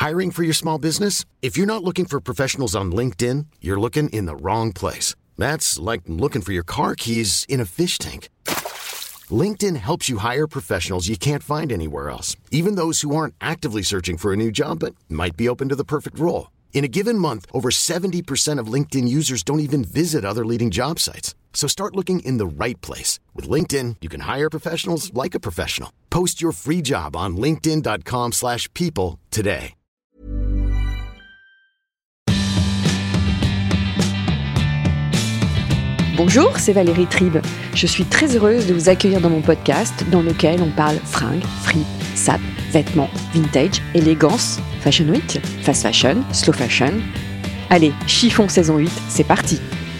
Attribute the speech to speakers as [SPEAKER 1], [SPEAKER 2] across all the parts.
[SPEAKER 1] Hiring for your small business? If you're not looking for professionals on LinkedIn, you're looking in the wrong place. That's like looking for your car keys in a fish tank. LinkedIn helps you hire professionals you can't find anywhere else, even those who aren't actively searching for a new job but might be open to the perfect role. In a given month, over 70% of LinkedIn users don't even visit other leading job sites. So start looking in the right place. With LinkedIn, you can hire professionals like a professional. Post your free job on linkedin.com/people today.
[SPEAKER 2] Bonjour, c'est Valérie Tribe. Je suis très heureuse de vous accueillir dans mon podcast dans lequel on parle fringues, fripes, sapes, vêtements, vintage, élégance, fashion week, fast fashion, slow fashion. Allez, chiffon saison 8, c'est parti.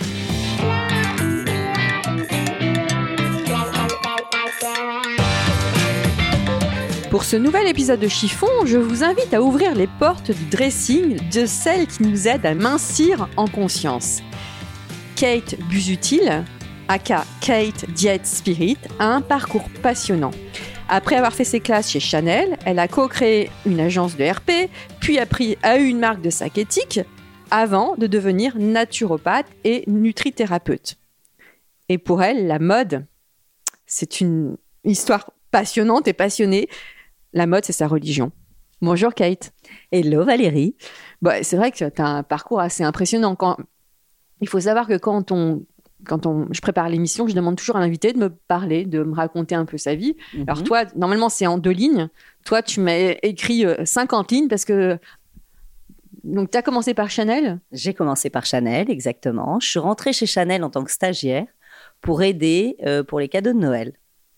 [SPEAKER 2] Pour ce nouvel épisode de Chiffon, je vous invite à ouvrir les portes du dressing de celle qui nous aide à mincir en conscience. Kate Busuttil, aka Kate Diet Spirit, a un parcours passionnant. Après avoir fait ses classes chez Chanel, elle a co-créé une agence de RP, puis a eu une marque de sac éthique, avant de devenir naturopathe et nutrithérapeute. Et pour elle, la mode, c'est une histoire passionnante et passionnée. La mode, c'est sa religion. Bonjour Kate.
[SPEAKER 3] Hello Valérie.
[SPEAKER 2] C'est vrai que tu as un parcours assez impressionnant. Il faut savoir que quand je prépare l'émission, je demande toujours à l'invité de me parler, de me raconter un peu sa vie. Mm-hmm. Alors toi, normalement, c'est en 2 lignes. Toi, tu m'as écrit 50 lignes parce que... Donc, tu as commencé par Chanel ?
[SPEAKER 3] J'ai commencé par Chanel, exactement. Je suis rentrée chez Chanel en tant que stagiaire pour aider pour les cadeaux de Noël.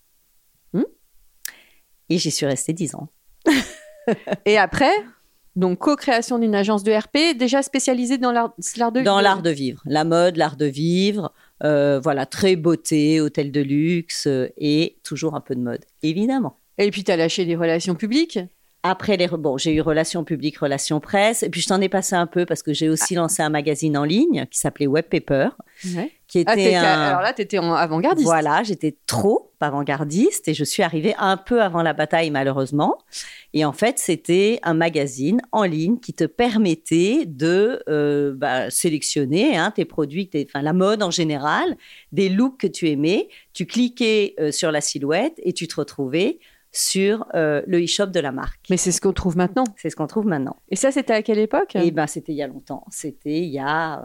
[SPEAKER 3] Et j'y suis restée 10 ans.
[SPEAKER 2] Et après, donc co-création d'une agence de RP, déjà spécialisée dans l'art de vivre.
[SPEAKER 3] Dans l'art de vivre. La mode, l'art de vivre, très beauté, hôtel de luxe et toujours un peu de mode, évidemment.
[SPEAKER 2] Et puis, tu as lâché les relations publiques ?
[SPEAKER 3] Après, j'ai eu relations publiques, relations presse. Et puis, je t'en ai passé un peu parce que j'ai aussi lancé un magazine en ligne qui s'appelait Web Paper.
[SPEAKER 2] Ouais.
[SPEAKER 3] Qui était
[SPEAKER 2] Alors là, tu étais avant-gardiste.
[SPEAKER 3] Voilà, j'étais trop avant-gardiste et je suis arrivée un peu avant la bataille, malheureusement. Et en fait, c'était un magazine en ligne qui te permettait de sélectionner tes produits, la mode en général, des looks que tu aimais. Tu cliquais sur la silhouette et tu te retrouvais sur le e-shop de la marque.
[SPEAKER 2] Mais c'est ce qu'on trouve maintenant.
[SPEAKER 3] C'est ce qu'on trouve maintenant.
[SPEAKER 2] Et ça, c'était à quelle époque ?
[SPEAKER 3] Eh bien, c'était il y a longtemps. C'était il y a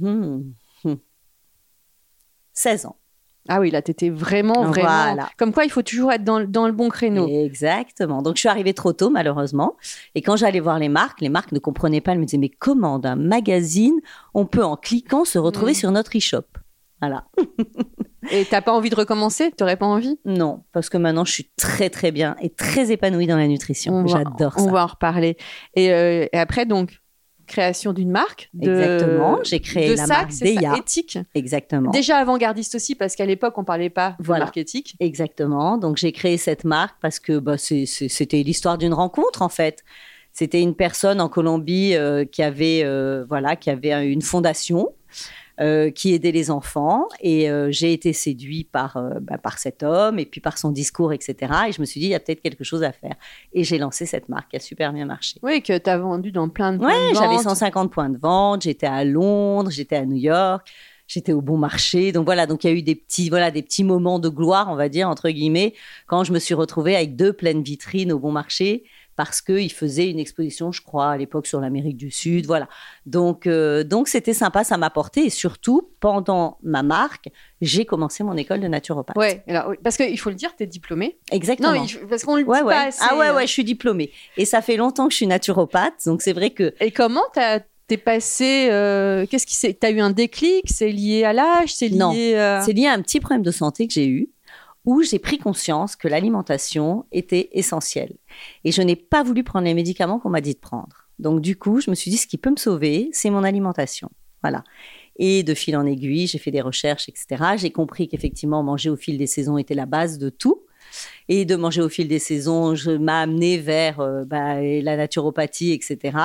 [SPEAKER 3] 16 ans.
[SPEAKER 2] Ah oui, là, tu étais vraiment...
[SPEAKER 3] Voilà.
[SPEAKER 2] Comme quoi, il faut toujours être dans le bon créneau.
[SPEAKER 3] Exactement. Donc, je suis arrivée trop tôt, malheureusement. Et quand j'allais voir les marques ne comprenaient pas. Elles me disaient, mais comment d'un magazine, on peut, en cliquant, se retrouver sur notre e-shop ? Voilà.
[SPEAKER 2] Et t'as pas envie de recommencer ? T'aurais pas envie ?
[SPEAKER 3] Non, parce que maintenant, je suis très, très bien et très épanouie dans la nutrition. J'adore ça.
[SPEAKER 2] On va en reparler. Et après, donc, création d'une marque.
[SPEAKER 3] Exactement. J'ai créé la marque Deya.
[SPEAKER 2] Éthique.
[SPEAKER 3] Exactement.
[SPEAKER 2] Déjà avant-gardiste aussi, parce qu'à l'époque, on parlait pas de marque éthique.
[SPEAKER 3] Exactement. Donc, j'ai créé cette marque parce que c'était l'histoire d'une rencontre, en fait. C'était une personne en Colombie qui avait une fondation. Qui aidait les enfants et j'ai été séduit par cet homme et puis par son discours, etc. Et je me suis dit, il y a peut-être quelque chose à faire. Et j'ai lancé cette marque qui a super bien marché.
[SPEAKER 2] Oui, que tu as vendu dans plein de points de vente.
[SPEAKER 3] J'avais 150 points de vente. J'étais à Londres, j'étais à New York, j'étais au Bon Marché. Donc voilà, donc il y a eu des petits moments de gloire, on va dire, entre guillemets, quand je me suis retrouvée avec 2 pleines vitrines au Bon Marché, parce qu'il faisait une exposition, je crois, à l'époque sur l'Amérique du Sud, voilà. Donc c'était sympa, ça m'a porté. Et surtout, pendant ma marque, j'ai commencé mon école de naturopathe.
[SPEAKER 2] Oui, parce qu'il faut le dire, tu es diplômée.
[SPEAKER 3] Exactement.
[SPEAKER 2] Non, parce qu'on le dit pas assez.
[SPEAKER 3] Ah ouais, je suis diplômée. Et ça fait longtemps que je suis naturopathe, donc c'est vrai que...
[SPEAKER 2] Et comment t'es passée... T'as eu un déclic ? C'est lié à l'âge ?
[SPEAKER 3] Non, c'est lié à un petit problème de santé que j'ai eu, où j'ai pris conscience que l'alimentation était essentielle. Et je n'ai pas voulu prendre les médicaments qu'on m'a dit de prendre. Donc, du coup, je me suis dit, ce qui peut me sauver, c'est mon alimentation. Voilà. Et de fil en aiguille, j'ai fait des recherches, etc. J'ai compris qu'effectivement, manger au fil des saisons était la base de tout. Et de manger au fil des saisons, je m'a amené vers la naturopathie, etc.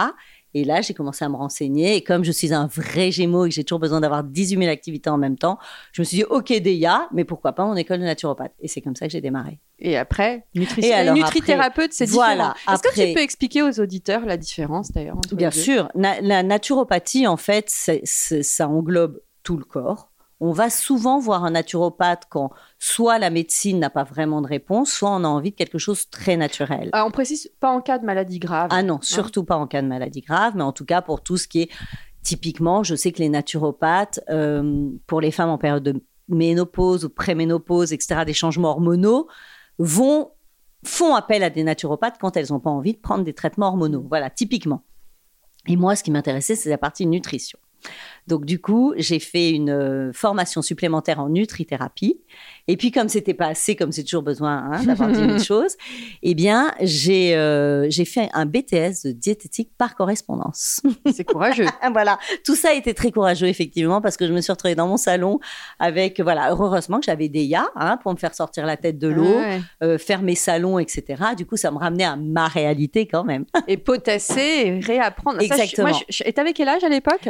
[SPEAKER 3] Et là, j'ai commencé à me renseigner. Et comme je suis un vrai Gémeaux et que j'ai toujours besoin d'avoir 18 000 activités en même temps, je me suis dit, OK, DEA, mais pourquoi pas mon école de naturopathe? Et c'est comme ça que j'ai démarré.
[SPEAKER 2] Et après,
[SPEAKER 3] nutrithérapeute,
[SPEAKER 2] c'est différent. Est-ce que tu peux expliquer aux auditeurs la différence d'ailleurs entre
[SPEAKER 3] Bien
[SPEAKER 2] les deux?
[SPEAKER 3] sûr. La naturopathie, en fait, ça englobe tout le corps. On va souvent voir un naturopathe quand soit la médecine n'a pas vraiment de réponse, soit on a envie de quelque chose de très naturel.
[SPEAKER 2] Alors, on précise pas en cas de maladie grave.
[SPEAKER 3] Ah non, surtout pas en cas de maladie grave, mais en tout cas pour tout ce qui est typiquement, je sais que les naturopathes, pour les femmes en période de ménopause ou préménopause, etc., des changements hormonaux, font appel à des naturopathes quand elles n'ont pas envie de prendre des traitements hormonaux. Voilà, typiquement. Et moi, ce qui m'intéressait, c'est la partie nutrition. Donc, du coup, j'ai fait une formation supplémentaire en nutrithérapie. Et puis, comme c'était pas assez, comme c'est toujours besoin d'avoir 10 000 choses, eh bien, j'ai fait un BTS de diététique par correspondance.
[SPEAKER 2] C'est courageux.
[SPEAKER 3] Voilà, tout ça a été très courageux, effectivement, parce que je me suis retrouvée dans mon salon avec, voilà, heureusement que j'avais des IA pour me faire sortir la tête de l'eau, faire mes salons, etc. Du coup, ça me ramenait à ma réalité quand même.
[SPEAKER 2] Et potasser et réapprendre.
[SPEAKER 3] Exactement.
[SPEAKER 2] Et t'avais quel âge à l'époque?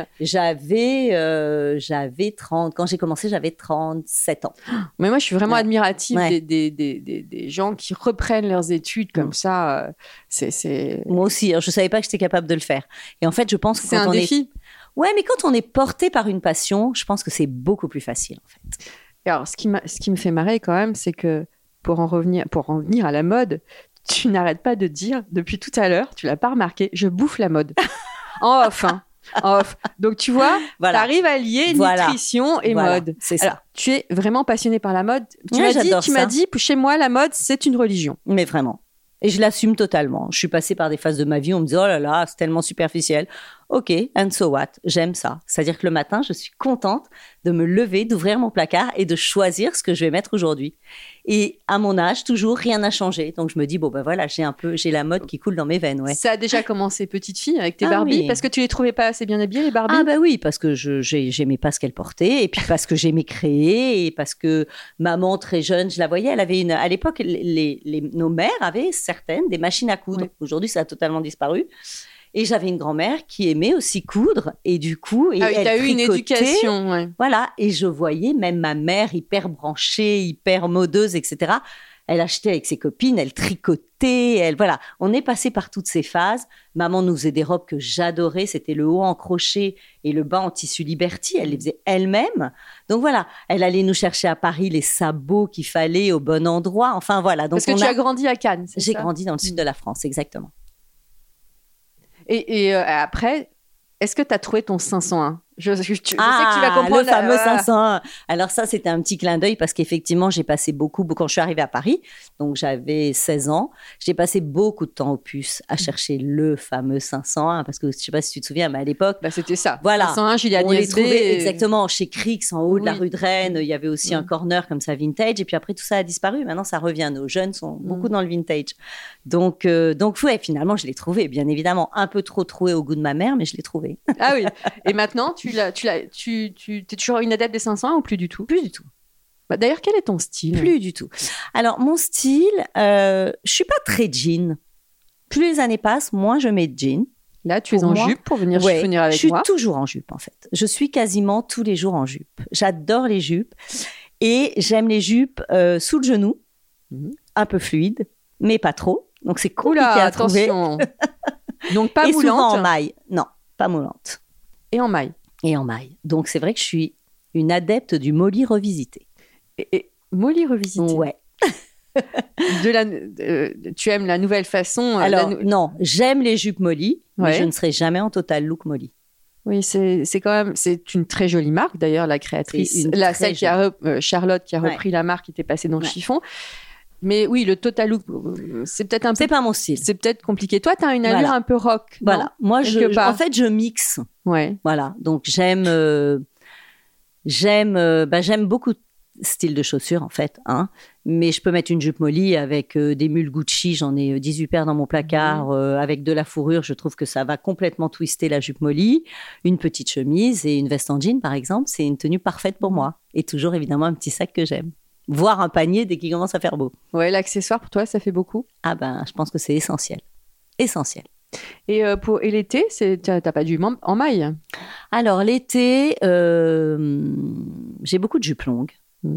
[SPEAKER 3] J'avais 30, quand j'ai commencé, j'avais 37 ans.
[SPEAKER 2] Mais moi, je suis vraiment admirative des gens qui reprennent leurs études comme ça.
[SPEAKER 3] Moi aussi, je savais pas que j'étais capable de le faire. Et en fait, je pense que
[SPEAKER 2] c'est un défi.
[SPEAKER 3] Ouais, mais quand on est porté par une passion, je pense que c'est beaucoup plus facile, en fait.
[SPEAKER 2] Et alors, ce qui me fait marrer quand même, c'est que pour en venir à la mode, tu n'arrêtes pas de dire, depuis tout à l'heure, tu l'as pas remarqué, je bouffe la mode. En off, Donc, tu vois, tu arrives à lier nutrition et mode.
[SPEAKER 3] C'est ça.
[SPEAKER 2] Alors, tu es vraiment passionné par la mode. Tu m'as dit, chez moi, la mode, c'est une religion.
[SPEAKER 3] Mais vraiment. Et je l'assume totalement. Je suis passée par des phases de ma vie où on me disait, oh là là, c'est tellement superficiel. OK, and so what? J'aime ça. C'est-à-dire que le matin, je suis contente de me lever, d'ouvrir mon placard et de choisir ce que je vais mettre aujourd'hui. Et à mon âge, toujours, rien n'a changé. Donc, je me dis, bon, ben voilà, j'ai la mode qui coule dans mes veines, ouais.
[SPEAKER 2] Ça a déjà commencé petite fille avec tes Barbies, parce que tu les trouvais pas assez bien habillées, les Barbies?
[SPEAKER 3] Ah, bah oui, parce que j'aimais pas ce qu'elles portaient, et puis parce que j'aimais créer, et parce que maman, très jeune, je la voyais, elle avait à l'époque, nos mères avaient certaines des machines à coudre. Oui. Aujourd'hui, ça a totalement disparu. Et j'avais une grand-mère qui aimait aussi coudre. Et du coup, elle
[SPEAKER 2] t'as eu une éducation. Ouais.
[SPEAKER 3] Voilà. Et je voyais même ma mère hyper branchée, hyper modeuse, etc. Elle achetait avec ses copines, elle tricotait. Voilà. On est passé par toutes ces phases. Maman nous faisait des robes que j'adorais. C'était le haut en crochet et le bas en tissu Liberty. Elle les faisait elle-même. Donc voilà. Elle allait nous chercher à Paris les sabots qu'il fallait au bon endroit. Enfin voilà. Donc,
[SPEAKER 2] parce que tu as grandi à Cannes, c'est ça?
[SPEAKER 3] J'ai grandi dans le sud de la France, exactement.
[SPEAKER 2] Et après, est-ce que tu as trouvé ton 501? Je sais que tu vas comprendre.
[SPEAKER 3] Le fameux 501. Alors ça, c'était un petit clin d'œil parce qu'effectivement, j'ai passé beaucoup, quand je suis arrivée à Paris, donc j'avais 16 ans, j'ai passé beaucoup de temps au puce à chercher le fameux 501 parce que je ne sais pas si tu te souviens, mais à l'époque...
[SPEAKER 2] c'était ça.
[SPEAKER 3] Voilà.
[SPEAKER 2] 501, Julia
[SPEAKER 3] on les trouvait exactement chez Crix, en haut de la rue de Rennes. Il y avait aussi un corner comme ça, vintage. Et puis après, tout ça a disparu. Maintenant, ça revient. Nos jeunes sont beaucoup dans le vintage. Donc ouais, finalement, je l'ai trouvé. Bien évidemment, un peu trop troué au goût de ma mère, mais je l'ai trouvé.
[SPEAKER 2] Ah oui. Et maintenant, tu es toujours une adepte des 500 ou plus du tout?
[SPEAKER 3] Plus du tout.
[SPEAKER 2] D'ailleurs, quel est ton style?
[SPEAKER 3] Plus du tout. Alors, mon style, je suis pas très jean. Plus les années passent, moins je mets de jean.
[SPEAKER 2] Là, tu es en jupe pour venir chiffonner avec moi?
[SPEAKER 3] Je suis toujours en jupe, en fait. Je suis quasiment tous les jours en jupe. J'adore les jupes. Et j'aime les jupes sous le genou, un peu fluide, mais pas trop. Donc, c'est compliqué à trouver.
[SPEAKER 2] Donc, pas moulante.
[SPEAKER 3] Et souvent en maille. Non, pas moulante.
[SPEAKER 2] Et en maille.
[SPEAKER 3] Et en maille. Donc, c'est vrai que je suis une adepte du molly revisité.
[SPEAKER 2] Et molly revisité?
[SPEAKER 3] Ouais.
[SPEAKER 2] Tu aimes la nouvelle façon?
[SPEAKER 3] Alors, non, j'aime les jupes molly, mais je ne serai jamais en total look molly.
[SPEAKER 2] Oui, c'est une très jolie marque, d'ailleurs, la créatrice. Charlotte qui a repris la marque qui était passée dans le chiffon. Mais oui, le total look, c'est peut-être un peu...
[SPEAKER 3] C'est pas mon style.
[SPEAKER 2] C'est peut-être compliqué. Toi, tu as une allure un peu rock.
[SPEAKER 3] Voilà. Moi, en fait, je mixe.
[SPEAKER 2] Ouais.
[SPEAKER 3] Voilà. Donc, j'aime beaucoup de styles de chaussures, en fait. Mais je peux mettre une jupe molly avec des mules Gucci. J'en ai 18 paires dans mon placard. Avec de la fourrure, je trouve que ça va complètement twister la jupe molly. Une petite chemise et une veste en jean, par exemple. C'est une tenue parfaite pour moi. Et toujours, évidemment, un petit sac que j'aime. Voire un panier dès qu'il commence à faire beau.
[SPEAKER 2] Ouais, l'accessoire pour toi, ça fait beaucoup?
[SPEAKER 3] Ah je pense que c'est essentiel. Essentiel.
[SPEAKER 2] Et l'été, t'as pas du en maille?
[SPEAKER 3] Alors, l'été, j'ai beaucoup de jupes longues.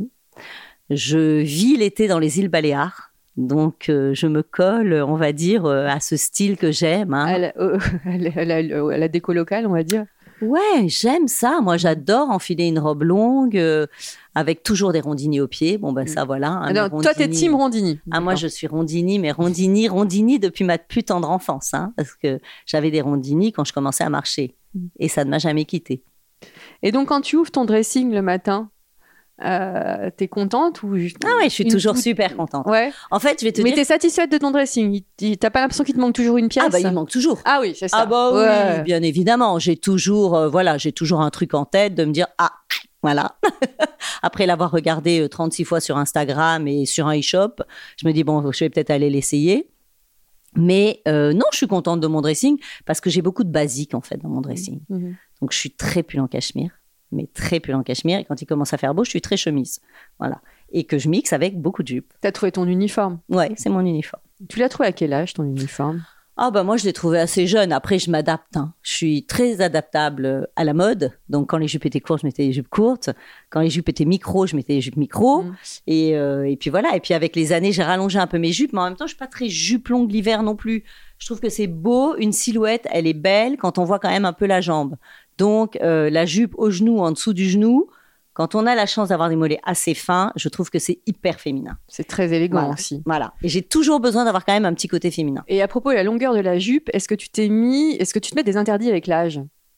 [SPEAKER 3] Je vis l'été dans les îles Baléares. Donc, je me colle, on va dire, à ce style que j'aime. Hein.
[SPEAKER 2] À la déco locale, on va dire.
[SPEAKER 3] Ouais, j'aime ça. Moi, j'adore enfiler une robe longue avec toujours des rondini aux pieds. Bon, ben ça, voilà. Hein,
[SPEAKER 2] alors, toi, t'es team rondini.
[SPEAKER 3] Ah, moi, je suis rondini, mais rondini depuis ma plus tendre enfance. Hein, parce que j'avais des rondini quand je commençais à marcher. Et ça ne m'a jamais quittée.
[SPEAKER 2] Et donc, quand tu ouvres ton dressing le matin, t'es contente ou
[SPEAKER 3] Ah ouais, je suis toujours super contente.
[SPEAKER 2] Ouais.
[SPEAKER 3] En fait, je vais te dire.
[SPEAKER 2] Mais t'es satisfaite de ton dressing? T'as pas l'impression qu'il te manque toujours une pièce?
[SPEAKER 3] Ah bah il manque toujours.
[SPEAKER 2] Ah oui, c'est ça.
[SPEAKER 3] Ah bah oui, bien évidemment. J'ai toujours, j'ai toujours un truc en tête de me dire voilà. Après l'avoir regardé 36 fois sur Instagram et sur un e-shop, je me dis bon, je vais peut-être aller l'essayer. Mais non, je suis contente de mon dressing parce que j'ai beaucoup de basiques en fait dans mon dressing. Donc je suis très pull en cachemire. Mais très pull en cachemire. Et quand il commence à faire beau, je suis très chemise. Voilà. Et que je mixe avec beaucoup de jupes.
[SPEAKER 2] T'as trouvé ton uniforme?
[SPEAKER 3] Ouais, c'est mon uniforme.
[SPEAKER 2] Tu l'as trouvé à quel âge, ton uniforme?
[SPEAKER 3] Ah bah moi, je l'ai trouvé assez jeune. Après, je m'adapte. Hein. Je suis très adaptable à la mode. Donc, quand les jupes étaient courtes, je mettais des jupes courtes. Quand les jupes étaient micro, je mettais des jupes micro. Et puis voilà. Et puis, avec les années, j'ai rallongé un peu mes jupes. Mais en même temps, je suis pas très jupe longue l'hiver non plus. Je trouve que c'est beau. Une silhouette, elle est belle quand on voit quand même un peu la jambe. Donc, la jupe au genou, en dessous du genou, quand on a la chance d'avoir des mollets assez fins, je trouve que c'est hyper féminin.
[SPEAKER 2] C'est très élégant aussi.
[SPEAKER 3] Voilà. Et j'ai toujours besoin d'avoir quand même un petit côté féminin.
[SPEAKER 2] Et à propos de la longueur de la jupe, est-ce que tu te mets des interdits avec l'âge?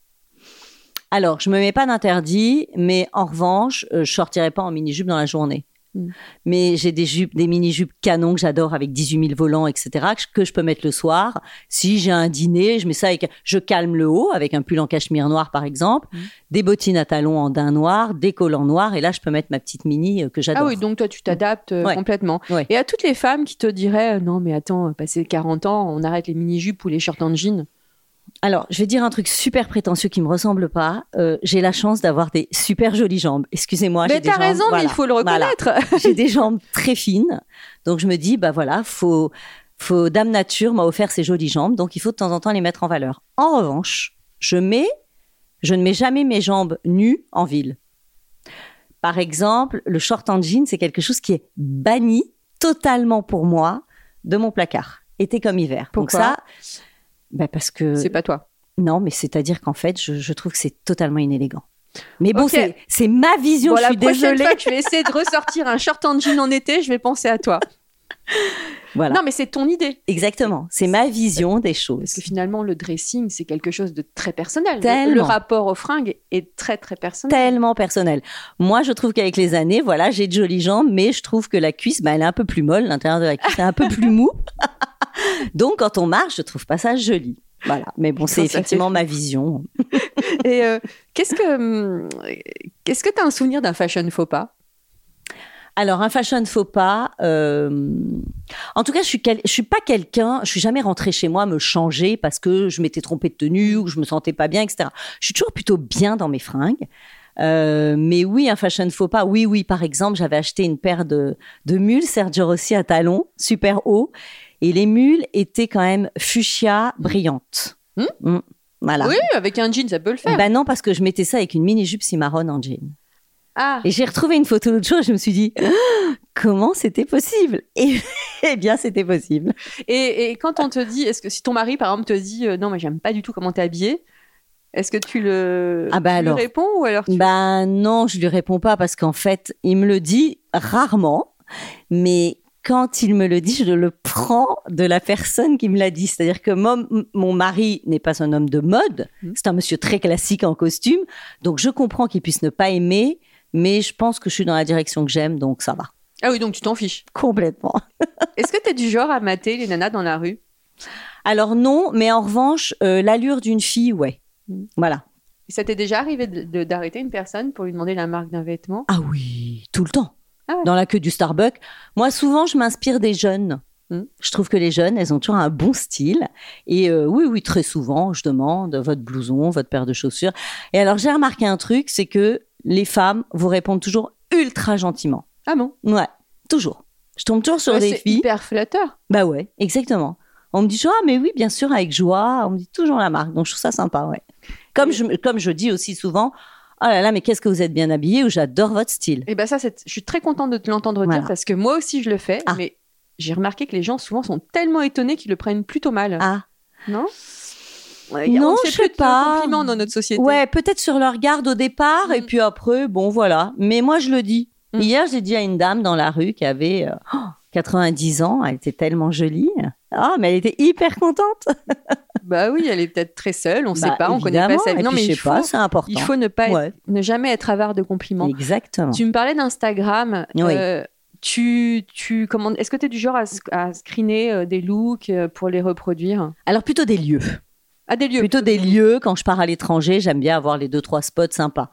[SPEAKER 3] Alors, je me mets pas d'interdit, mais en revanche, je sortirai pas en mini-jupe dans la journée. Mais j'ai des mini-jupes canons que j'adore avec 18 000 volants, etc., que je peux mettre le soir. Si j'ai un dîner, je calme le haut avec un pull en cachemire noir, par exemple, des bottines à talons en daim noir, des collants noirs, et là, je peux mettre ma petite mini que j'adore.
[SPEAKER 2] Ah oui, donc toi, tu t'adaptes complètement.
[SPEAKER 3] Ouais.
[SPEAKER 2] Et à toutes les femmes qui te diraient, non, mais attends, passé 40 ans, on arrête les mini-jupes ou les shorts en jean.
[SPEAKER 3] Alors, je vais dire un truc super prétentieux qui me ressemble pas. J'ai la chance d'avoir des super jolies jambes. Excusez-moi, j'ai des jambes.
[SPEAKER 2] Mais t'as raison, mais il faut le reconnaître.
[SPEAKER 3] Voilà. J'ai des jambes très fines, donc je me dis, bah voilà, faut Dame Nature m'a offert ces jolies jambes, donc il faut de temps en temps les mettre en valeur. En revanche, je ne mets jamais mes jambes nues en ville. Par exemple, le short en jean, c'est quelque chose qui est banni totalement pour moi de mon placard, été comme hiver.
[SPEAKER 2] Pourquoi?
[SPEAKER 3] Donc ça. Parce que...
[SPEAKER 2] C'est pas toi.
[SPEAKER 3] Non, mais c'est-à-dire qu'en fait, je trouve que c'est totalement inélégant. Mais bon, c'est ma vision,
[SPEAKER 2] bon,
[SPEAKER 3] je suis désolée.
[SPEAKER 2] La prochaine fois que je vais essayer de ressortir un short en jean en été, je vais penser à toi.
[SPEAKER 3] Voilà.
[SPEAKER 2] Non, mais c'est ton idée.
[SPEAKER 3] Exactement, c'est ma vision des choses.
[SPEAKER 2] Parce que finalement, le dressing, c'est quelque chose de très personnel.
[SPEAKER 3] Tellement.
[SPEAKER 2] Le rapport aux fringues est très, très personnel.
[SPEAKER 3] Tellement personnel. Moi, je trouve qu'avec les années, voilà, j'ai de jolies jambes, mais je trouve que la cuisse, elle est un peu plus molle. L'intérieur de la cuisse est un peu plus mou. Donc, quand on marche, je trouve pas ça joli. Voilà. Mais bon, c'est effectivement ma vision.
[SPEAKER 2] Et qu'est-ce que tu as un souvenir d'un fashion faux pas?
[SPEAKER 3] Alors, un fashion faux pas, en tout cas, je suis pas quelqu'un, je suis jamais rentrée chez moi me changer parce que je m'étais trompée de tenue ou que je me sentais pas bien, etc. Je suis toujours plutôt bien dans mes fringues. Mais oui, un fashion faux pas. Oui. Par exemple, j'avais acheté une paire de mules Sergio Rossi à talons, super hauts. Et les mules étaient quand même fuchsia brillantes. Voilà.
[SPEAKER 2] Oui, avec un jean, ça peut le faire.
[SPEAKER 3] Ben non, parce que je mettais ça avec une mini-jupe cimarron en jean.
[SPEAKER 2] Ah.
[SPEAKER 3] Et j'ai retrouvé une photo l'autre jour et je me suis dit, comment c'était possible? Et eh bien, c'était possible.
[SPEAKER 2] Et quand on te dit, est-ce que si ton mari, par exemple, te dit, non, mais j'aime pas du tout comment t'es habillée, est-ce que tu lui réponds ou alors
[SPEAKER 3] non, je lui réponds pas parce qu'en fait, il me le dit rarement, mais quand il me le dit, je le prends de la personne qui me l'a dit. C'est-à-dire que mon mari n'est pas un homme de mode, c'est un monsieur très classique en costume, donc je comprends qu'il puisse ne pas aimer, mais je pense que je suis dans la direction que j'aime, donc ça va.
[SPEAKER 2] Ah oui, donc tu t'en fiches.
[SPEAKER 3] Complètement.
[SPEAKER 2] Est-ce que tu es du genre à mater les nanas dans la rue?
[SPEAKER 3] Alors non, mais en revanche, l'allure d'une fille, ouais. Voilà.
[SPEAKER 2] Et ça t'est déjà arrivé d'arrêter une personne pour lui demander la marque d'un vêtement?
[SPEAKER 3] Ah oui, tout le temps.
[SPEAKER 2] Ah ouais.
[SPEAKER 3] Dans la queue du Starbucks. Moi, souvent, je m'inspire des jeunes. Je trouve que les jeunes, elles ont toujours un bon style. Et oui, très souvent, je demande votre blouson, votre paire de chaussures. Et alors, j'ai remarqué un truc, c'est que les femmes vous répondent toujours ultra gentiment.
[SPEAKER 2] Ah bon?
[SPEAKER 3] Ouais, toujours. Je tombe toujours sur des filles.
[SPEAKER 2] C'est hyper flatteur.
[SPEAKER 3] Bah ouais, exactement. On me dit toujours, ah, mais oui, bien sûr, avec joie. On me dit toujours la marque. Donc, je trouve ça sympa, ouais. Comme je dis aussi souvent, oh là là, mais qu'est-ce que vous êtes bien habillé, ou j'adore votre style.
[SPEAKER 2] Et ça, je suis très contente de te l'entendre dire parce que moi aussi, je le fais. Mais j'ai remarqué que les gens, souvent, sont tellement étonnés qu'ils le prennent plutôt mal.
[SPEAKER 3] Ah.
[SPEAKER 2] Non?
[SPEAKER 3] Non, je sais pas.
[SPEAKER 2] Compliment dans notre société.
[SPEAKER 3] Ouais, peut-être sur leur garde au départ, et puis après, bon, voilà. Mais moi, je le dis. Hier, j'ai dit à une dame dans la rue qui avait 90 ans, elle était tellement jolie. Ah, mais elle était hyper contente.
[SPEAKER 2] Bah oui, elle est peut-être très seule, on ne sait pas, on connaît pas sa vie.
[SPEAKER 3] Non, mais je sais pas, c'est important.
[SPEAKER 2] Il faut ne jamais être avare de compliments.
[SPEAKER 3] Exactement.
[SPEAKER 2] Tu me parlais d'Instagram.
[SPEAKER 3] Oui.
[SPEAKER 2] Est-ce que tu es du genre à screener des looks pour les reproduire?
[SPEAKER 3] Alors, plutôt des lieux.
[SPEAKER 2] Ah, des lieux.
[SPEAKER 3] Plutôt des lieux. Quand je pars à l'étranger, j'aime bien avoir les 2-3 spots sympas.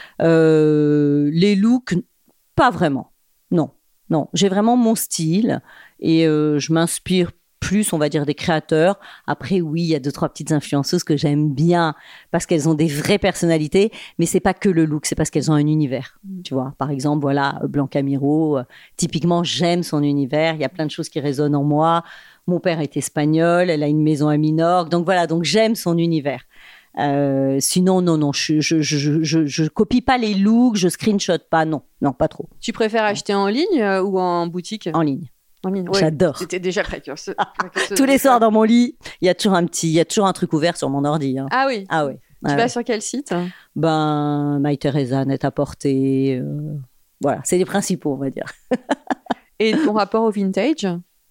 [SPEAKER 3] Les looks, pas vraiment. Non. J'ai vraiment mon style et je m'inspire plus, on va dire, des créateurs. Après, oui, il y a 2-3 petites influenceuses que j'aime bien parce qu'elles ont des vraies personnalités, mais c'est pas que le look, c'est parce qu'elles ont un univers. Tu vois, par exemple, voilà, Blanca Miro, typiquement, j'aime son univers. Il y a plein de choses qui résonnent en moi. Mon père est espagnol, elle a une maison à Minorque, donc voilà, donc j'aime son univers. Sinon, non, je copie pas les looks, je screenshot pas, non, pas trop.
[SPEAKER 2] Tu préfères acheter en ligne ou en boutique?
[SPEAKER 3] En ligne.
[SPEAKER 2] Ouais.
[SPEAKER 3] J'adore.
[SPEAKER 2] C'était déjà précurseur.
[SPEAKER 3] Tous les soirs dans mon lit, il y a toujours un truc ouvert sur mon ordi. Hein.
[SPEAKER 2] Ah oui. Tu vas sur quel site?
[SPEAKER 3] My Teresa, Net-à-Porter. Voilà, c'est les principaux, on va dire.
[SPEAKER 2] Et ton rapport au vintage?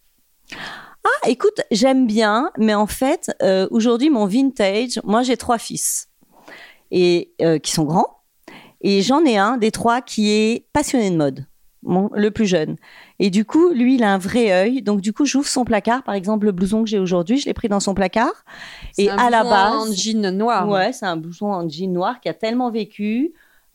[SPEAKER 3] Ah, écoute, j'aime bien, mais en fait, aujourd'hui, mon vintage, moi, j'ai 3 fils et qui sont grands, et j'en ai un des 3 qui est passionné de mode, le plus jeune. Et du coup, lui, il a un vrai œil. Donc, du coup, j'ouvre son placard. Par exemple, le blouson que j'ai aujourd'hui, je l'ai pris dans son placard.
[SPEAKER 2] Et à la base, en jean noir.
[SPEAKER 3] Ouais, c'est un blouson en jean noir qui a tellement vécu.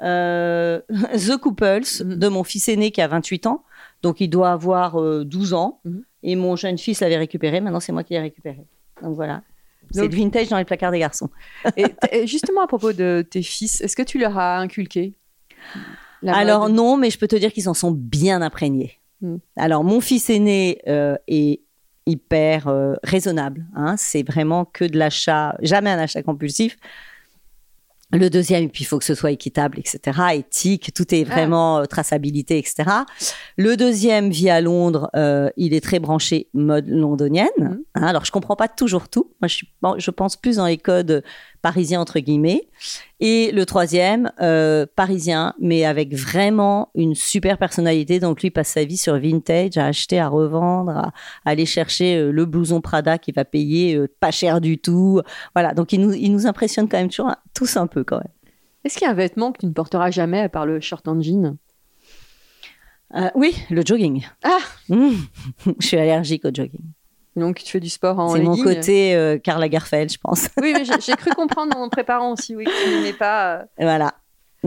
[SPEAKER 3] The Couples de mon fils aîné qui a 28 ans. Donc, il doit avoir 12 ans. Et mon jeune fils l'avait récupéré. Maintenant, c'est moi qui l'ai récupéré. Donc, voilà. C'est le vintage dans les placards des garçons.
[SPEAKER 2] Et justement, à propos de tes fils, est-ce que tu leur as inculqué
[SPEAKER 3] Alors, non, mais je peux te dire qu'ils en sont bien imprégnés. Alors, mon fils aîné est hyper raisonnable. Hein. C'est vraiment que de l'achat, jamais un achat compulsif. Le deuxième, et puis il faut que ce soit équitable, etc., éthique, tout est vraiment traçabilité, etc. Le deuxième vit à Londres, il est très branché mode londonienne. Hein, alors, je comprends pas toujours tout. Moi, je pense plus dans les codes parisiens, entre guillemets. Et le troisième, parisien, mais avec vraiment une super personnalité. Donc, lui passe sa vie sur vintage, à acheter, à revendre, à aller chercher le blouson Prada qu'il va payer pas cher du tout. Voilà, donc il nous impressionne quand même toujours, tous un peu quand même.
[SPEAKER 2] Est-ce qu'il y a un vêtement que tu ne porteras jamais à part le short en jean?
[SPEAKER 3] Oui, le jogging.
[SPEAKER 2] Ah
[SPEAKER 3] Je suis allergique au jogging.
[SPEAKER 2] Donc, tu fais du sport en
[SPEAKER 3] legging.
[SPEAKER 2] C'est
[SPEAKER 3] mon côté Karl Lagerfeld, je pense.
[SPEAKER 2] Oui, mais j'ai cru comprendre en préparant aussi, oui, que tu n'aimais pas...
[SPEAKER 3] Voilà.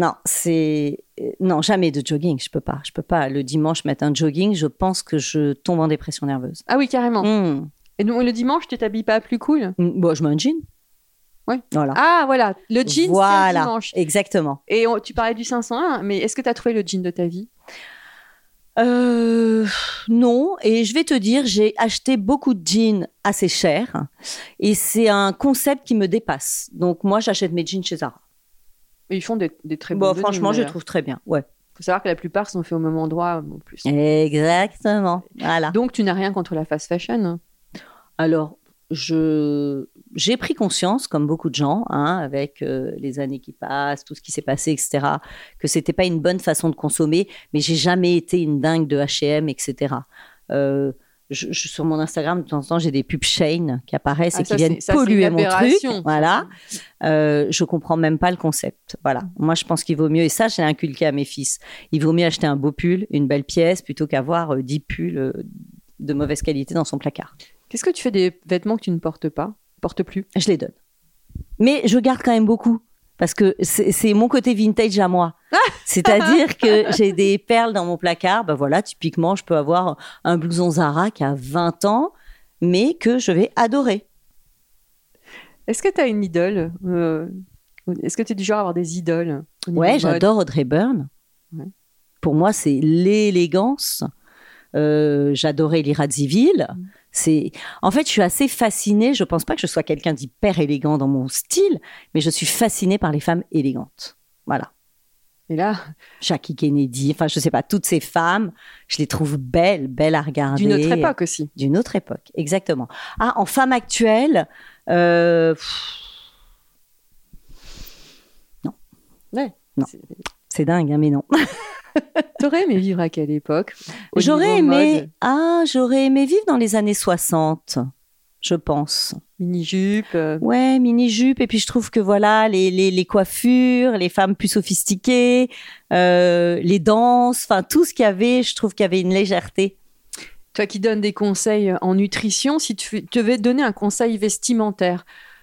[SPEAKER 3] Non, jamais de jogging, je peux pas. Le dimanche, mettre un jogging, je pense que je tombe en dépression nerveuse.
[SPEAKER 2] Ah oui, carrément. Et donc, le dimanche, tu t'habilles pas plus cool?
[SPEAKER 3] Bon, je mets un jean.
[SPEAKER 2] Ouais.
[SPEAKER 3] Voilà.
[SPEAKER 2] Ah, voilà. Le jean, c'est le dimanche.
[SPEAKER 3] Exactement.
[SPEAKER 2] Et tu parlais du 501, mais est-ce que tu as trouvé le jean de ta vie?
[SPEAKER 3] Non, et je vais te dire, j'ai acheté beaucoup de jeans assez chers et c'est un concept qui me dépasse. Donc moi, j'achète mes jeans chez Zara.
[SPEAKER 2] Et ils font des très bons jeans.
[SPEAKER 3] Franchement, je les trouve très bien, ouais.
[SPEAKER 2] Faut savoir que la plupart sont faits au même endroit en plus.
[SPEAKER 3] Exactement, voilà.
[SPEAKER 2] Donc tu n'as rien contre la fast fashion?
[SPEAKER 3] Alors, j'ai pris conscience, comme beaucoup de gens, hein, avec les années qui passent, tout ce qui s'est passé, etc., que c'était pas une bonne façon de consommer, mais j'ai jamais été une dingue de H&M, etc. Sur mon Instagram, de temps en temps, j'ai des pubs Shein qui apparaissent et qui viennent polluer mon truc. Voilà. Je comprends même pas le concept. Voilà. Moi, je pense qu'il vaut mieux, et ça, je l'ai inculqué à mes fils, il vaut mieux acheter un beau pull, une belle pièce, plutôt qu'avoir 10 pulls de mauvaise qualité dans son placard.
[SPEAKER 2] Qu'est-ce que tu fais des vêtements que tu ne portes plus?
[SPEAKER 3] Je les donne. Mais je garde quand même beaucoup. Parce que c'est mon côté vintage à moi. C'est-à-dire que j'ai des perles dans mon placard. Ben voilà, typiquement, je peux avoir un blouson Zara qui a 20 ans, mais que je vais adorer.
[SPEAKER 2] Est-ce que tu as une idole? Est-ce que tu es du genre à avoir des idoles?
[SPEAKER 3] Ouais, j'adore Audrey Hepburn. Ouais. Pour moi, c'est l'élégance J'adorais les Radziwill. En fait, je suis assez fascinée. Je pense pas que je sois quelqu'un d'hyper élégant dans mon style, mais je suis fascinée par les femmes élégantes. Voilà.
[SPEAKER 2] Et là,
[SPEAKER 3] Jackie Kennedy, enfin, je sais pas, toutes ces femmes, je les trouve belles à regarder.
[SPEAKER 2] d'une autre époque aussi.
[SPEAKER 3] D'une autre époque, exactement. Ah, en femme actuelle, non.
[SPEAKER 2] Ouais.
[SPEAKER 3] Non. C'est dingue, hein, mais non.
[SPEAKER 2] T'aurais aimé vivre à quelle époque?
[SPEAKER 3] J'aurais aimé vivre dans les années 60, je pense.
[SPEAKER 2] Mini-jupe.
[SPEAKER 3] Ouais, mini-jupe. Et puis, je trouve que voilà, les coiffures, les femmes plus sophistiquées, les danses, enfin, tout ce qu'il y avait, je trouve qu'il y avait une légèreté.
[SPEAKER 2] Toi qui donnes des conseils en nutrition, si tu devais donner un conseil vestimentaire.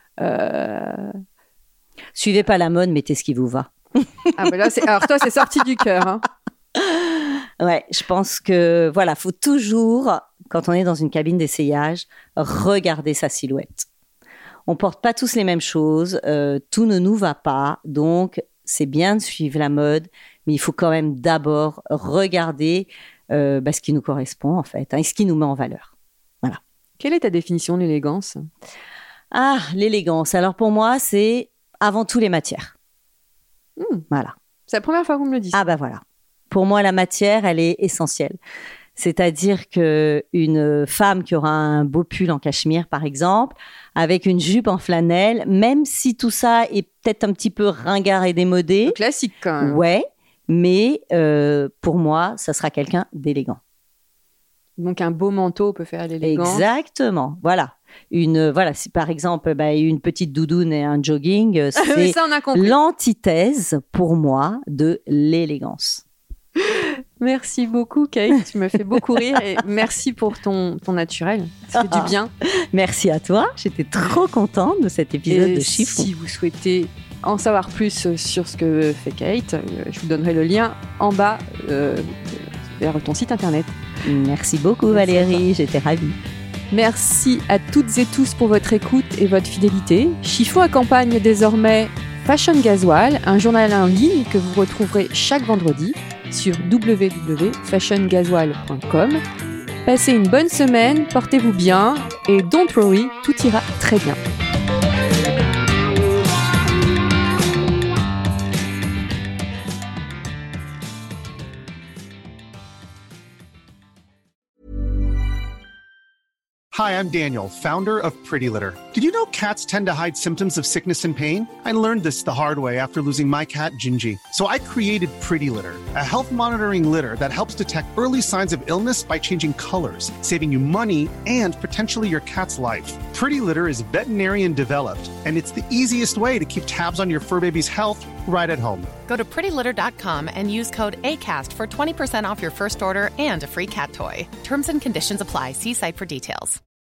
[SPEAKER 3] Suivez pas la mode, mettez ce qui vous va.
[SPEAKER 2] Ah ben là, alors toi, c'est sorti du cœur. Hein.
[SPEAKER 3] Ouais, je pense que voilà, faut toujours, quand on est dans une cabine d'essayage, regarder sa silhouette. On porte pas tous les mêmes choses, tout ne nous va pas, donc c'est bien de suivre la mode, mais il faut quand même d'abord regarder ce qui nous correspond en fait, et ce qui nous met en valeur. Voilà.
[SPEAKER 2] Quelle est ta définition de l'élégance?
[SPEAKER 3] Ah, l'élégance. Alors pour moi, c'est avant tout les matières. Voilà.
[SPEAKER 2] C'est la première fois que vous me le dites.
[SPEAKER 3] Ah bah voilà. Pour moi, la matière, elle est essentielle. C'est-à-dire qu'une femme qui aura un beau pull en cachemire, par exemple, avec une jupe en flanelle, même si tout ça est peut-être un petit peu ringard et démodé.
[SPEAKER 2] Classique quand même.
[SPEAKER 3] Ouais, mais pour moi, ça sera quelqu'un d'élégant.
[SPEAKER 2] Donc un beau manteau peut faire l'élégance.
[SPEAKER 3] Exactement, voilà. Si par exemple une petite doudoune et un jogging, c'est
[SPEAKER 2] ça, on a compris.
[SPEAKER 3] L'antithèse pour moi de l'élégance.
[SPEAKER 2] Merci beaucoup Kate, tu me fais beaucoup rire et merci pour ton naturel, ça fait du bien.
[SPEAKER 3] Merci à toi, j'étais trop contente de cet épisode de Chiffon.
[SPEAKER 2] Si vous souhaitez en savoir plus sur ce que fait Kate, je vous donnerai le lien en bas vers ton site internet.
[SPEAKER 3] Merci beaucoup Valérie, j'étais ravie.
[SPEAKER 2] Merci à toutes et tous pour votre écoute et votre fidélité. Chiffon accompagne désormais Fashion Gasoil, un journal en ligne que vous retrouverez chaque vendredi sur www.fashiongasoil.com. Passez une bonne semaine, portez-vous bien et don't worry, tout ira très bien.
[SPEAKER 4] Hi, I'm Daniel, founder of Pretty Litter. Did you know cats tend to hide symptoms of sickness and pain? I learned this the hard way after losing my cat, Gingy. So I created Pretty Litter, a health monitoring litter that helps detect early signs of illness by changing colors, saving you money and potentially your cat's life. Pretty Litter is veterinarian developed, and it's the easiest way to keep tabs on your fur baby's health right at home.
[SPEAKER 5] Go to prettylitter.com and use code ACAST for 20% off your first order and a free cat toy. Terms and conditions apply. See site for details.